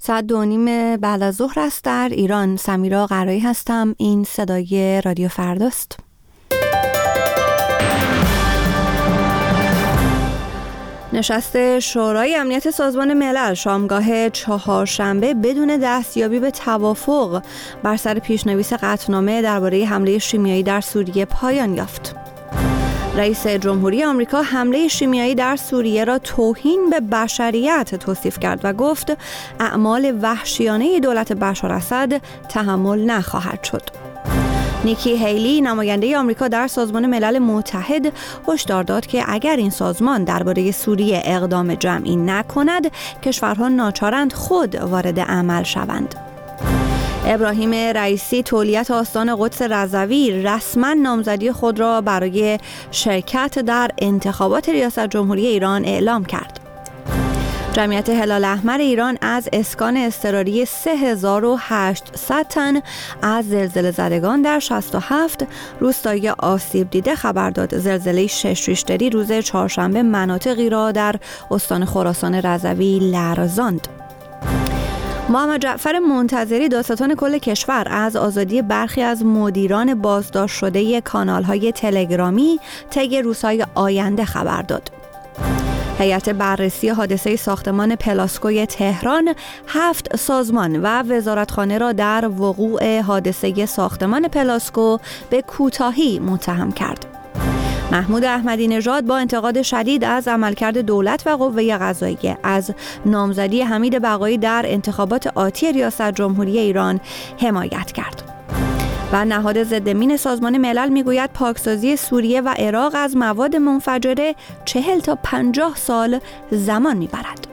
ساعت 2:30 بعد از ظهر است در ایران. سمیرا قرایی هستم. این صدای رادیو فرداست. نشست شورای امنیت سازمان ملل شامگاه چهارشنبه بدون دستیابی به توافق بر سر پیشنویس قطعنامه درباره حمله شیمیایی در سوریه پایان یافت. رئیس جمهوری آمریکا حمله شیمیایی در سوریه را توهین به بشریت توصیف کرد و گفت اعمال وحشیانه دولت بشار اسد تحمل نخواهد شد. نیکی هیلی نماینده آمریکا در سازمان ملل متحد هشدار داد که اگر این سازمان درباره سوریه اقدام جمعی نکند کشورها ناچارند خود وارد عمل شوند. ابراهیم رئیسی تولیت آستان قدس رضوی رسما نامزدی خود را برای شرکت در انتخابات ریاست جمهوری ایران اعلام کرد. جمعیت هلال احمر ایران از اسکان اضطراری 3800 تن از زلزله زدگان در 67 روستای آسیب دیده خبر داد. زلزله 6 ریشتری روز چهارشنبه مناطقی را در استان خراسان رضوی لرزاند. محمد جعفر منتظری دادستان کل کشور از آزادی برخی از مدیران بازداشت شده کانال‌های تلگرامی طی روزهای آینده خبر داد. هیئت بررسی حادثه ساختمان پلاسکوی تهران 7 سازمان و وزارتخانه را در وقوع حادثه ساختمان پلاسکو به کوتاهی متهم کرد. محمود احمدی نژاد با انتقاد شدید از عملکرد دولت و قوه قضاییه از نامزدی حمید بقایی در انتخابات آتی ریاست جمهوری ایران حمایت کرد. و نهاد ضدمین سازمان ملل میگوید پاکسازی سوریه و عراق از مواد منفجره 40 تا 50 سال زمان میبرد.